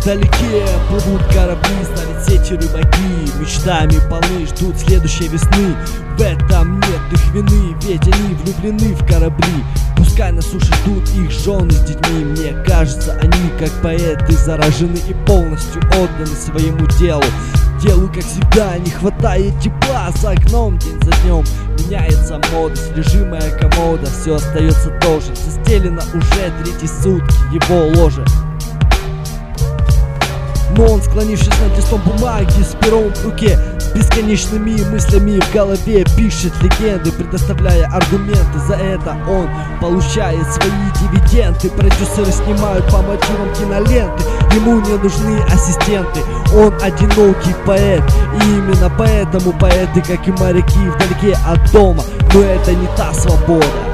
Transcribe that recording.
Вдалеке плывут корабли, ставят сети рыбаки, мечтами полны, ждут следующей весны. В этом нет их вины, ведь они влюблены в корабли. Пускай на суше ждут их жены с детьми. Мне кажется, они как поэты заражены и полностью отданы своему делу. Делу, как всегда, не хватает тепла. За окном день за днем меняется мода, содержимая комода все остается тоже. Застелено уже третьи сутки его ложе. Но он, склонившись над листом бумаги, с пером в руке, с бесконечными мыслями в голове, пишет легенды, предоставляя аргументы. За это он получает свои дивиденды. Продюсеры снимают по мотивам киноленты, ему не нужны ассистенты. Он одинокий поэт, и именно поэтому поэты, как и моряки, вдалеке от дома. Но это не та свобода.